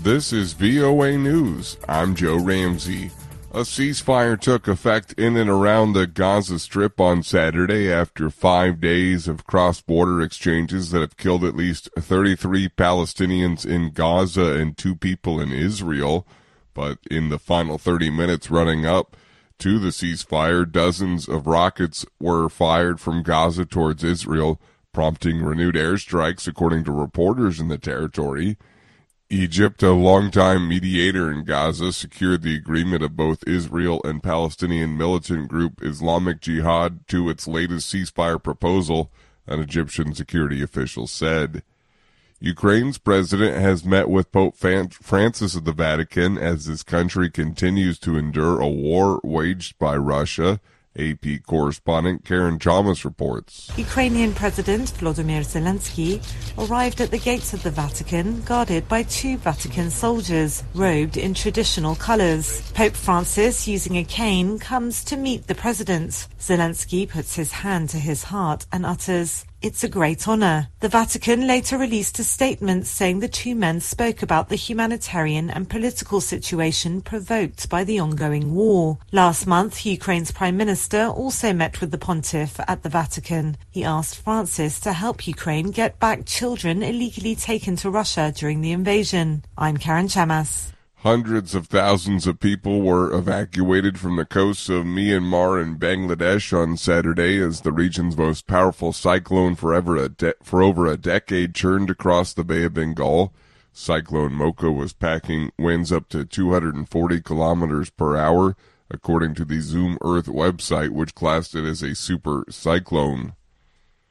This is VOA News. I'm Joe Ramsey. A ceasefire took effect in and around the Gaza Strip on Saturday after 5 days of cross-border exchanges that have killed at least 33 Palestinians in Gaza and 2 people in Israel. But in the final 30 minutes running up to the ceasefire, dozens of rockets were fired from Gaza towards Israel, prompting renewed airstrikes, according to reporters in the territory. Egypt, a longtime mediator in Gaza, secured the agreement of both Israel and Palestinian militant group Islamic Jihad to its latest ceasefire proposal, an Egyptian security official said. Ukraine's president has met with Pope Francis of the Vatican as his country continues to endure a war waged by Russia. AP correspondent Karen Chalmers reports. Ukrainian President Volodymyr Zelensky arrived at the gates of the Vatican, guarded by 2 Vatican soldiers, robed in traditional colors. Pope Francis, using a cane, comes to meet the president. Zelensky puts his hand to his heart and utters, "It's a great honor." The Vatican later released a statement saying the 2 men spoke about the humanitarian and political situation provoked by the ongoing war. Last month, Ukraine's Prime Minister also met with the pontiff at the Vatican. He asked Francis to help Ukraine get back children illegally taken to Russia during the invasion. I'm Karen Chamas. Hundreds of thousands of people were evacuated from the coasts of Myanmar and Bangladesh on Saturday as the region's most powerful cyclone for over a decade churned across the Bay of Bengal. Cyclone Mocha was packing winds up to 240 kilometers per hour, according to the Zoom Earth website, which classed it as a super cyclone.